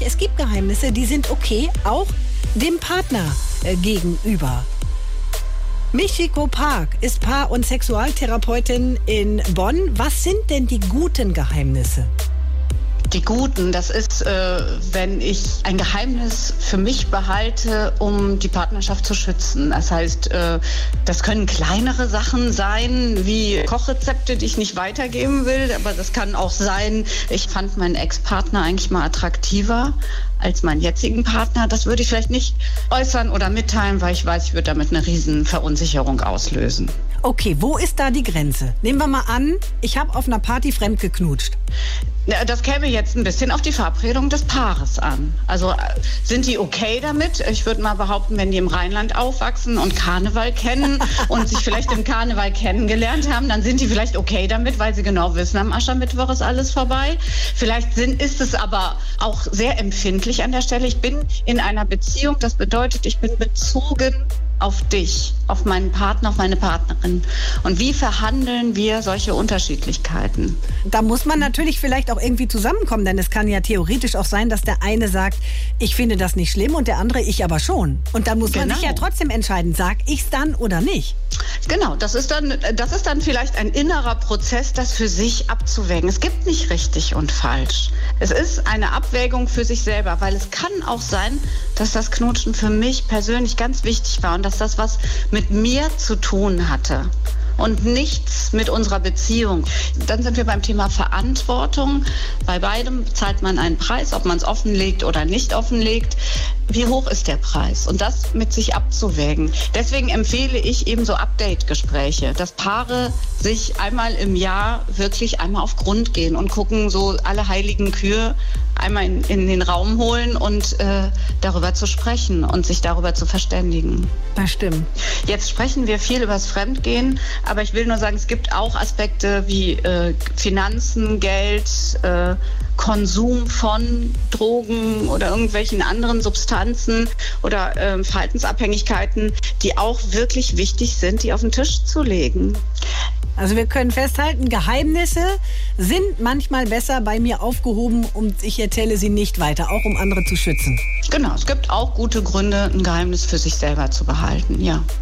es gibt Geheimnisse, die sind okay, auch dem Partner gegenüber. Michiko Park ist Paar- und Sexualtherapeutin in Bonn. Was sind denn die guten Geheimnisse? Die guten, das ist, wenn ich ein Geheimnis für mich behalte, um die Partnerschaft zu schützen. Das heißt, das können kleinere Sachen sein, wie Kochrezepte, die ich nicht weitergeben will. Aber das kann auch sein, ich fand meinen Ex-Partner eigentlich mal attraktiver als meinen jetzigen Partner. Das würde ich vielleicht nicht äußern oder mitteilen, weil ich weiß, ich würde damit eine riesen Verunsicherung auslösen. Okay, wo ist da die Grenze? Nehmen wir mal an, ich habe auf einer Party fremd geknutscht. Das käme jetzt ein bisschen auf die Verabredung des Paares an. Also sind die okay damit? Ich würde mal behaupten, wenn die im Rheinland aufwachsen und Karneval kennen und sich vielleicht im Karneval kennengelernt haben, dann sind die vielleicht okay damit, weil sie genau wissen, am Aschermittwoch ist alles vorbei. Vielleicht ist es aber auch sehr empfindlich an der Stelle. Ich bin in einer Beziehung, das bedeutet, ich bin bezogen auf dich, auf meinen Partner, auf meine Partnerin. Und wie verhandeln wir solche Unterschiedlichkeiten? Da muss man natürlich vielleicht auch irgendwie zusammenkommen, denn es kann ja theoretisch auch sein, dass der eine sagt, ich finde das nicht schlimm und der andere, ich aber schon. Und dann muss man sich ja trotzdem entscheiden, sag ich's dann oder nicht? Genau, das ist dann vielleicht ein innerer Prozess, das für sich abzuwägen. Es gibt nicht richtig und falsch. Es ist eine Abwägung für sich selber, weil es kann auch sein, dass das Knutschen für mich persönlich ganz wichtig war und dass das was mit mir zu tun hatte und nichts mit unserer Beziehung. Dann sind wir beim Thema Verantwortung. Bei beidem zahlt man einen Preis, ob man es offenlegt oder nicht offenlegt. Wie hoch ist der Preis? Und das mit sich abzuwägen. Deswegen empfehle ich eben so Update-Gespräche, dass Paare sich einmal im Jahr wirklich einmal auf Grund gehen und gucken, so alle heiligen Kühe einmal in den Raum holen und darüber zu sprechen und sich darüber zu verständigen. Das stimmt. Jetzt sprechen wir viel über das Fremdgehen, aber ich will nur sagen, es gibt auch Aspekte wie Finanzen, Geld, Konsum von Drogen oder irgendwelchen anderen Substanzen oder Verhaltensabhängigkeiten, die auch wirklich wichtig sind, die auf den Tisch zu legen. Also wir können festhalten, Geheimnisse sind manchmal besser bei mir aufgehoben und ich erzähle sie nicht weiter, auch um andere zu schützen. Genau, es gibt auch gute Gründe, ein Geheimnis für sich selber zu behalten, ja.